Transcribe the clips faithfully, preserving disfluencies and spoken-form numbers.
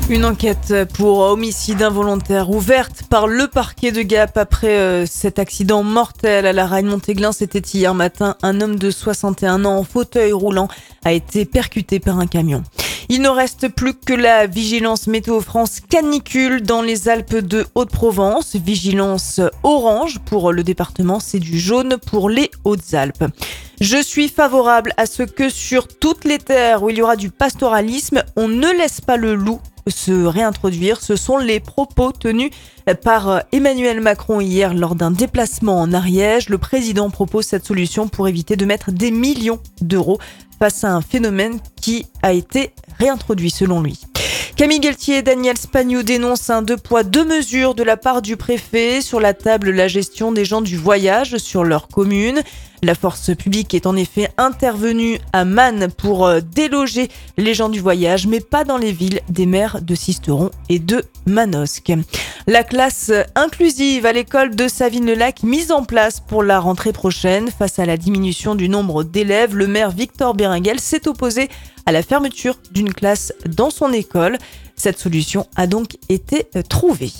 Une enquête pour homicide involontaire ouverte par le parquet de Gap après euh, cet accident mortel à la Ragne-Montéglin. C'était hier matin. Un homme de soixante et un ans en fauteuil roulant a été percuté par un camion. Il ne reste plus que la vigilance Météo France canicule dans les Alpes de Haute-Provence. Vigilance orange pour le département, c'est du jaune pour les Hautes-Alpes. Je suis favorable à ce que sur toutes les terres où il y aura du pastoralisme, on ne laisse pas le loup se réintroduire. Ce sont les propos tenus par Emmanuel Macron hier lors d'un déplacement en Ariège. Le président propose cette solution pour éviter de mettre des millions d'euros face à un phénomène qui a été réintroduit selon lui. Camille Galtier et Daniel Spagnou dénoncent un deux poids deux mesures de la part du préfet. Sur la table, la gestion des gens du voyage sur leur commune. La force publique est en effet intervenue à Man pour déloger les gens du voyage, mais pas dans les villes des maires de Sisteron et de Manosque. La classe inclusive à l'école de Savines-le-Lac mise en place pour la rentrée prochaine. Face à la diminution du nombre d'élèves, le maire Victor Béringuel s'est opposé à la fermeture d'une classe dans son école. Cette solution a donc été trouvée.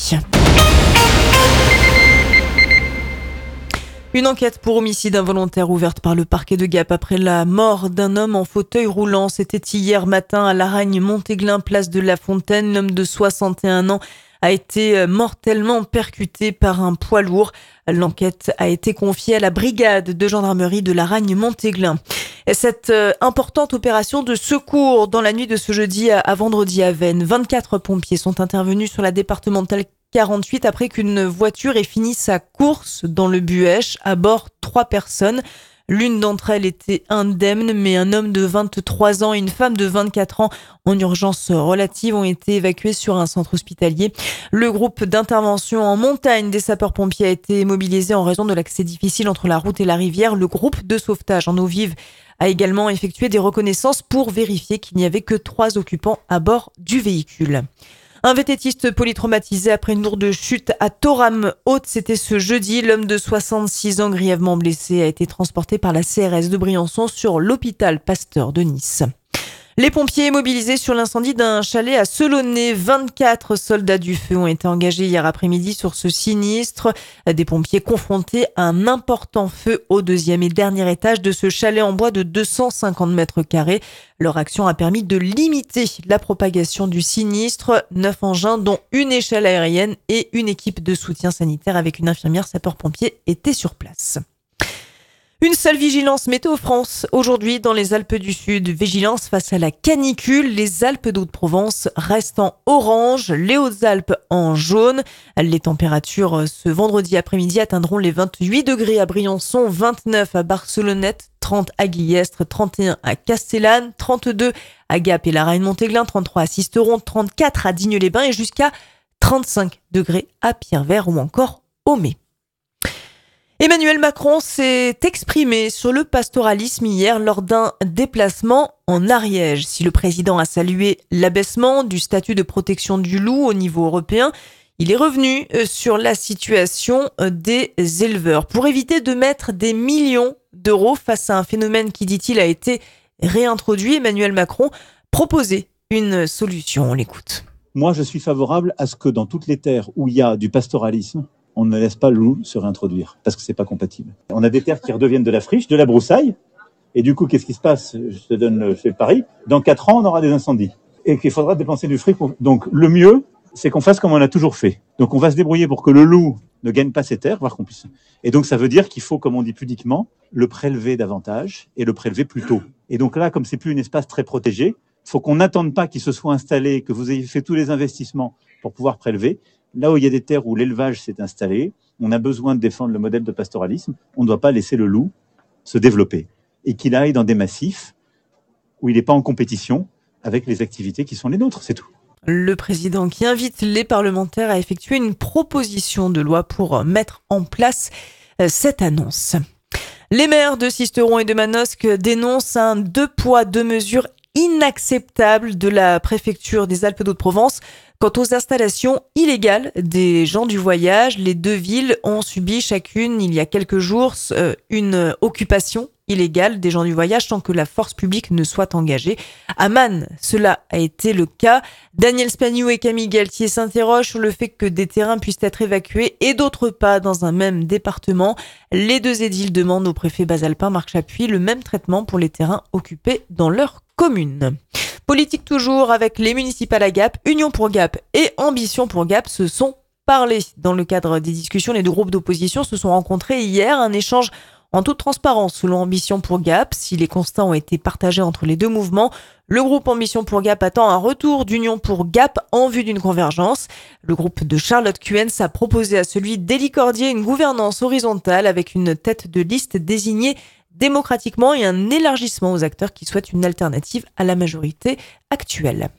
Une enquête pour homicide involontaire ouverte par le parquet de Gap après la mort d'un homme en fauteuil roulant. C'était hier matin à la Ragne-Montéglin, place de la Fontaine. L'homme de soixante et un ans a été mortellement percuté par un poids lourd. L'enquête a été confiée à la brigade de gendarmerie de la Ragne-Montéglin. Cette importante opération de secours dans la nuit de ce jeudi à vendredi à Veynes. vingt-quatre pompiers sont intervenus sur la départementale quarante-huit après qu'une voiture ait fini sa course dans le Buëch. À bord, trois personnes. L'une d'entre elles était indemne, mais un homme de vingt-trois ans et une femme de vingt-quatre ans en urgence relative ont été évacués sur un centre hospitalier. Le groupe d'intervention en montagne des sapeurs-pompiers a été mobilisé en raison de l'accès difficile entre la route et la rivière. Le groupe de sauvetage en eau vive a également effectué des reconnaissances pour vérifier qu'il n'y avait que trois occupants à bord du véhicule. Un vététiste polytraumatisé après une lourde chute à Thorame-Haute, c'était ce jeudi. L'homme de soixante-six ans, grièvement blessé, a été transporté par la C R S de Briançon sur l'hôpital Pasteur de Nice. Les pompiers mobilisés sur l'incendie d'un chalet à Selonnay. vingt-quatre soldats du feu ont été engagés hier après-midi sur ce sinistre. Des pompiers confrontés à un important feu au deuxième et dernier étage de ce chalet en bois de deux cent cinquante mètres carrés. Leur action a permis de limiter la propagation du sinistre. Neuf engins, dont une échelle aérienne et une équipe de soutien sanitaire avec une infirmière sapeur-pompier étaient sur place. Une seule vigilance Météo France. Aujourd'hui, dans les Alpes du Sud, vigilance face à la canicule. Les Alpes d'Haute-Provence restent en orange, les Hautes-Alpes en jaune. Les températures ce vendredi après-midi atteindront les vingt-huit degrés à Briançon, vingt-neuf à Barcelonnette, trente à Guillestre, trente et un à Castellane, trente-deux à Gap et la Ragne-Montéglin, trente-trois à Sisteron, trente-quatre à Digne-les-Bains et jusqu'à trente-cinq degrés à Pierrevert ou encore Aumé. Emmanuel Macron s'est exprimé sur le pastoralisme hier lors d'un déplacement en Ariège. Si le président a salué l'abaissement du statut de protection du loup au niveau européen, il est revenu sur la situation des éleveurs pour éviter de mettre des millions d'euros face à un phénomène qui, dit-il, a été réintroduit. Emmanuel Macron proposait une solution. On l'écoute. Moi, je suis favorable à ce que dans toutes les terres où il y a du pastoralisme, on ne laisse pas le loup se réintroduire, parce que c'est pas compatible. On a des terres qui redeviennent de la friche, de la broussaille, et du coup, qu'est-ce qui se passe ? Je te donne, je fais le pari. Dans quatre ans, on aura des incendies. Et qu'il faudra dépenser du fric. Pour... Donc, le mieux, c'est qu'on fasse comme on a toujours fait. Donc, on va se débrouiller pour que le loup ne gagne pas ses terres, voire qu'on puisse. Et donc, ça veut dire qu'il faut, comme on dit pudiquement, le prélever davantage et le prélever plus tôt. Et donc là, comme c'est plus un espace très protégé, il faut qu'on n'attende pas qu'il se soit installé, que vous ayez fait tous les investissements pour pouvoir prélever. Là où il y a des terres où l'élevage s'est installé, on a besoin de défendre le modèle de pastoralisme. On ne doit pas laisser le loup se développer et qu'il aille dans des massifs où il n'est pas en compétition avec les activités qui sont les nôtres, c'est tout. Le président qui invite les parlementaires à effectuer une proposition de loi pour mettre en place cette annonce. Les maires de Sisteron et de Manosque dénoncent un deux poids deux mesures inacceptable de la préfecture des Alpes d'Haute-Provence. Quant aux installations illégales des gens du voyage, les deux villes ont subi chacune, il y a quelques jours, une occupation illégale des gens du voyage sans que la force publique ne soit engagée. À Man, cela a été le cas. Daniel Spagnou et Camille Galtier s'interrogent sur le fait que des terrains puissent être évacués et d'autres pas dans un même département. Les deux édiles demandent au préfet basalpin Marc Chapuis le même traitement pour les terrains occupés dans leur commune. Politique toujours avec les municipales à Gap, Union pour Gap et Ambition pour Gap se sont parlé. Dans le cadre des discussions, les deux groupes d'opposition se sont rencontrés hier. Un échange en toute transparence selon Ambition pour Gap. Si les constats ont été partagés entre les deux mouvements, le groupe Ambition pour Gap attend un retour d'Union pour Gap en vue d'une convergence. Le groupe de Charlotte Cuyens a proposé à celui d'Élie Cordier une gouvernance horizontale avec une tête de liste désignée démocratiquement et un élargissement aux acteurs qui souhaitent une alternative à la majorité actuelle.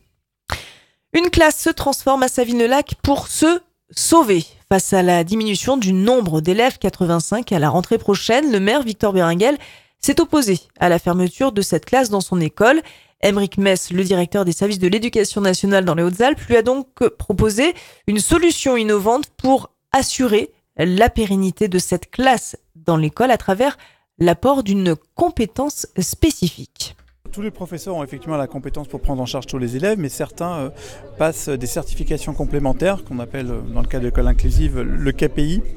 Une classe se transforme à Savines-le-Lac pour se sauver. Face à la diminution du nombre d'élèves, quatre-vingt-cinq à la rentrée prochaine, le maire Victor Berenguel s'est opposé à la fermeture de cette classe dans son école. Aymeric Mess, le directeur des services de l'éducation nationale dans les Hautes-Alpes, lui a donc proposé une solution innovante pour assurer la pérennité de cette classe dans l'école à travers l'apport d'une compétence spécifique. Tous les professeurs ont effectivement la compétence pour prendre en charge tous les élèves, mais certains euh, passent des certifications complémentaires qu'on appelle dans le cadre de l'école inclusive le K P I.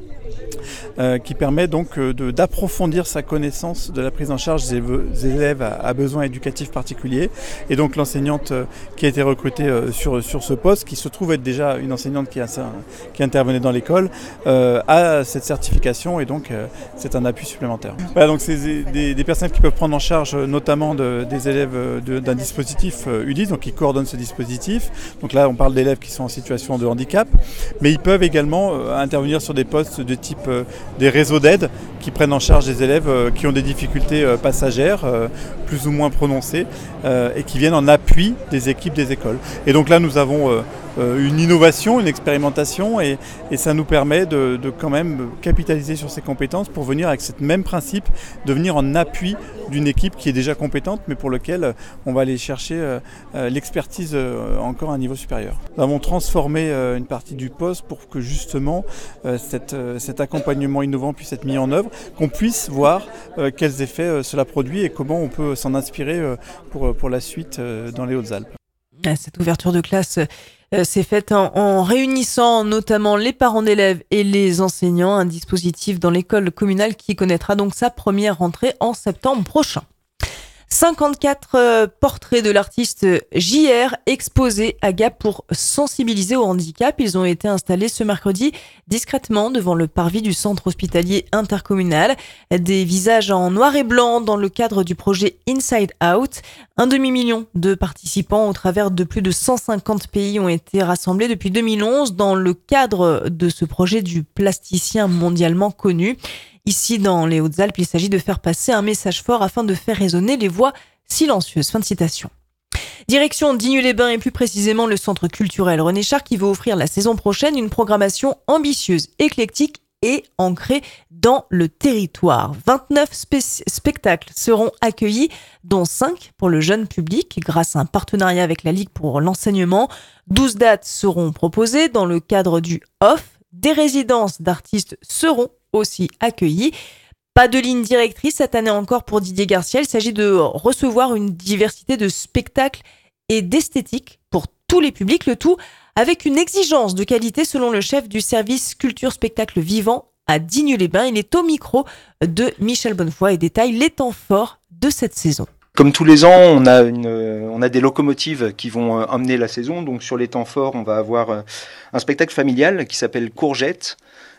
Euh, qui permet donc euh, de, d'approfondir sa connaissance de la prise en charge des, des élèves à, à besoins éducatifs particuliers. Et donc l'enseignante euh, qui a été recrutée euh, sur, sur ce poste, qui se trouve être déjà une enseignante qui, a, qui intervenait dans l'école, euh, a cette certification et donc euh, c'est un appui supplémentaire. Voilà, donc c'est des, des personnes qui peuvent prendre en charge notamment de, des élèves de, d'un dispositif euh, U D I S, donc qui coordonnent ce dispositif. Donc là on parle d'élèves qui sont en situation de handicap, mais ils peuvent également euh, intervenir sur des postes de type euh, des réseaux d'aide qui prennent en charge des élèves euh, qui ont des difficultés euh, passagères euh, plus ou moins prononcées euh, et qui viennent en appui des équipes des écoles. Et donc là nous avons euh, euh, une innovation, une expérimentation et, et ça nous permet de, de quand même capitaliser sur ces compétences pour venir avec ce même principe de venir en appui d'une équipe qui est déjà compétente mais pour laquelle euh, on va aller chercher euh, euh, l'expertise euh, encore à un niveau supérieur. Nous avons transformé euh, une partie du poste pour que justement euh, cette, euh, cet accompagnement innovant puisse être mis en œuvre, qu'on puisse voir euh, quels effets euh, cela produit et comment on peut s'en inspirer euh, pour, pour la suite euh, dans les Hautes-Alpes. Cette ouverture de classe euh, s'est faite en, en réunissant notamment les parents d'élèves et les enseignants, un dispositif dans l'école communale qui connaîtra donc sa première rentrée en septembre prochain. cinquante-quatre euh, portraits de l'artiste J R exposés à Gap pour sensibiliser au handicap. Ils ont été installés ce mercredi discrètement devant le parvis du centre hospitalier intercommunal. Des visages en noir et blanc dans le cadre du projet Inside Out. Un demi-million de participants au travers de plus de cent cinquante pays ont été rassemblés depuis deux mille onze dans le cadre de ce projet du plasticien mondialement connu. Ici, dans les Hautes-Alpes, il s'agit de faire passer un message fort afin de faire résonner les voix silencieuses. Fin de citation. Direction Digne-les-Bains et plus précisément le centre culturel René Char qui veut offrir la saison prochaine une programmation ambitieuse, éclectique et ancrée dans le territoire. vingt-neuf spé- spectacles seront accueillis, dont cinq pour le jeune public grâce à un partenariat avec la Ligue pour l'enseignement. douze dates seront proposées dans le cadre du O F F. Des résidences d'artistes seront aussi accueillis. Pas de ligne directrice cette année encore pour Didier Garcia. Il s'agit de recevoir une diversité de spectacles et d'esthétique pour tous les publics, le tout avec une exigence de qualité selon le chef du service culture spectacle vivant à Digne-les-Bains. Il est au micro de Michel Bonnefoy et détaille les temps forts de cette saison. Comme tous les ans, on a une, on a des locomotives qui vont emmener la saison. Donc sur les temps forts, on va avoir un spectacle familial qui s'appelle Courgette,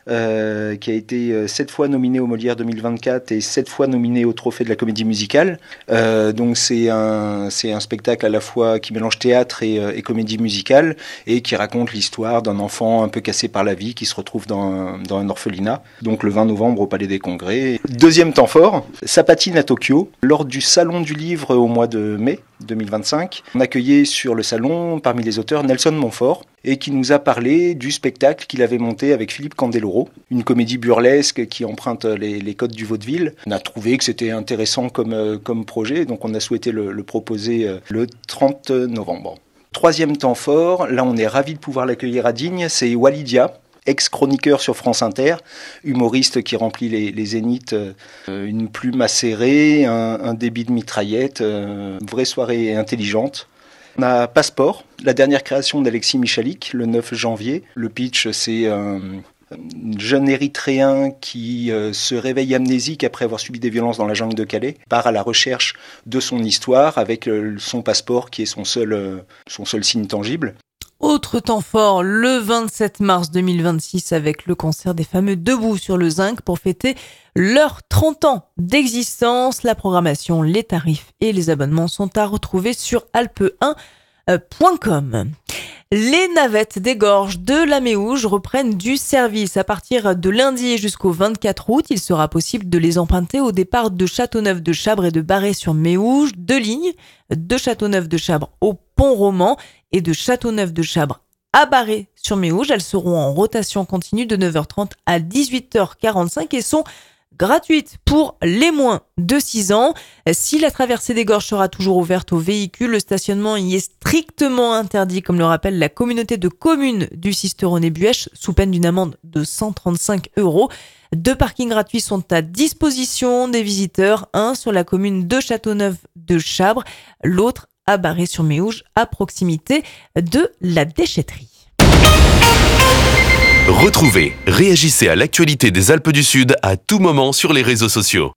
euh, qui a été sept fois nominé au Molière deux mille vingt-quatre et sept fois nominé au Trophée de la Comédie Musicale. Euh, donc c'est un, c'est un spectacle à la fois qui mélange théâtre et, et comédie musicale et qui raconte l'histoire d'un enfant un peu cassé par la vie qui se retrouve dans, dans un orphelinat. Donc le vingt novembre au Palais des Congrès. Deuxième temps fort, ça patine à Tokyo. Lors du Salon du Livre au mois de mai deux mille vingt-cinq, on accueillait sur le salon, parmi les auteurs, Nelson Montfort, et qui nous a parlé du spectacle qu'il avait monté avec Philippe Candeloro, une comédie burlesque qui emprunte les, les codes du vaudeville. On a trouvé que c'était intéressant comme, comme projet, donc on a souhaité le, le proposer le trente novembre. Troisième temps fort, là on est ravis de pouvoir l'accueillir à Digne, c'est Walidia, ex-chroniqueur sur France Inter, humoriste qui remplit les, les zéniths, euh, une plume acérée, un, un débit de mitraillette, euh, une vraie soirée intelligente. On a Passeport, la dernière création d'Alexis Michalik, le neuf janvier. Le pitch, c'est un, un jeune Érythréen qui euh, se réveille amnésique après avoir subi des violences dans la jungle de Calais, part à la recherche de son histoire avec euh, son passeport qui est son seul, euh, son seul signe tangible. Autre temps fort, le vingt-sept mars deux mille vingt-six avec le concert des fameux Debout sur le Zinc pour fêter leurs trente ans d'existence. La programmation, les tarifs et les abonnements sont à retrouver sur alpe un point com. Les navettes des gorges de la Méouge reprennent du service. À partir de lundi et jusqu'au vingt-quatre août, il sera possible de les emprunter au départ de Châteauneuf-de-Chabre et de Barré-sur-Méouge. Deux lignes, de Châteauneuf-de-Chabre au Pont-Roman et de Châteauneuf-de-Chabre à Barré-sur-Méouge. Elles seront en rotation continue de neuf heures trente à dix-huit heures quarante-cinq et sont gratuite pour les moins de six ans. Si la traversée des gorges sera toujours ouverte aux véhicules, le stationnement y est strictement interdit, comme le rappelle la communauté de communes du Sisteronnet-Buèche, sous peine d'une amende de cent trente-cinq euros. Deux parkings gratuits sont à disposition des visiteurs, un sur la commune de Châteauneuf-de-Chabre, l'autre à Barré-sur-Méouge, à proximité de la déchetterie. Retrouvez, réagissez à l'actualité des Alpes du Sud à tout moment sur les réseaux sociaux.